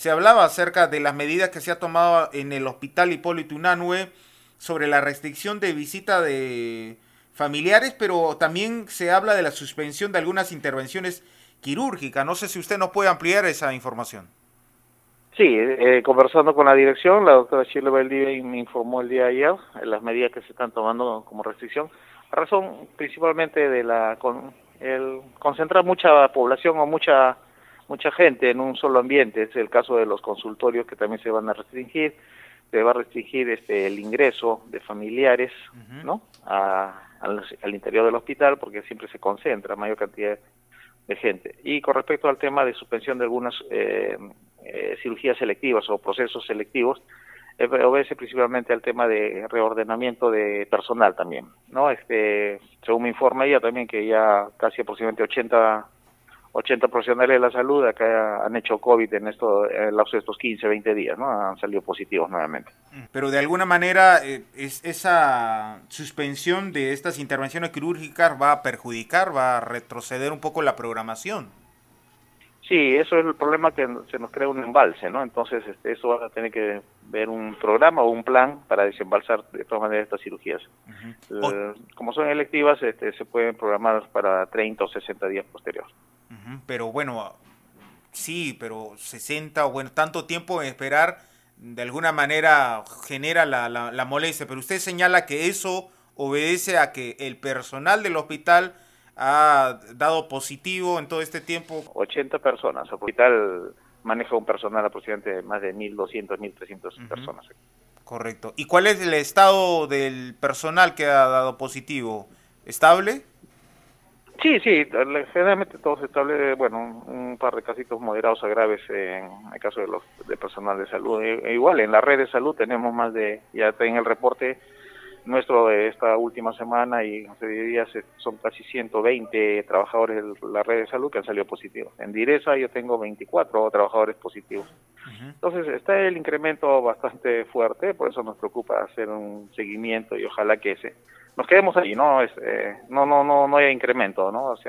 se hablaba acerca de las medidas que se ha tomado en el Hospital Hipólito Unanue sobre la restricción de visita de familiares, pero también se habla de la suspensión de algunas intervenciones quirúrgicas. No sé si usted nos puede ampliar esa información. Sí, conversando con la dirección, la doctora Shirley Valdivia me informó el día de ayer las medidas que se están tomando como restricción, a razón principalmente de el concentrar mucha población o mucha gente en un solo ambiente. Es el caso de los consultorios que también se van a restringir. Se va a restringir el ingreso de familiares, Ujú. ¿no? Al interior del hospital, porque siempre se concentra mayor cantidad de gente. Y con respecto al tema de suspensión de algunas cirugías selectivas o procesos selectivos, obedece principalmente al tema de reordenamiento de personal también, ¿no? Según me informa ella también que ya casi aproximadamente 80 profesionales de la salud acá han hecho COVID en el lapso de estos 15, 20 días, ¿no? Han salido positivos nuevamente. Pero de alguna manera esa suspensión de estas intervenciones quirúrgicas va a perjudicar, va a retroceder un poco la programación. Sí, eso es el problema, que se nos crea un embalse, ¿no? Entonces, eso va a tener que ver un programa o un plan para desembalsar de todas maneras estas cirugías. Ujú. O- Como son electivas, se pueden programar para 30 o 60 días posteriores. Ujú. Pero bueno, sí, pero 60 o bueno, tanto tiempo en esperar de alguna manera genera la molestia. Pero usted señala que eso obedece a que el personal del hospital ha dado positivo en todo este tiempo. 80 personas. El hospital maneja un personal aproximadamente de más de 1.200, 1.300 Ujú. personas. Correcto. ¿Y cuál es el estado del personal que ha dado positivo? ¿Estable? Sí, sí, generalmente todo se establece, bueno, un par de casitos moderados a graves en el caso de personal de salud. Igual en la red de salud tenemos ya en el reporte nuestro de esta última semana y hace 10 días son casi 120 trabajadores de la red de salud que han salido positivos. En Direza yo tengo 24 trabajadores positivos. Ujú. Entonces está el incremento bastante fuerte, por eso nos preocupa hacer un seguimiento y ojalá que nos quedemos ahí, no haya incremento, ¿no? O sea,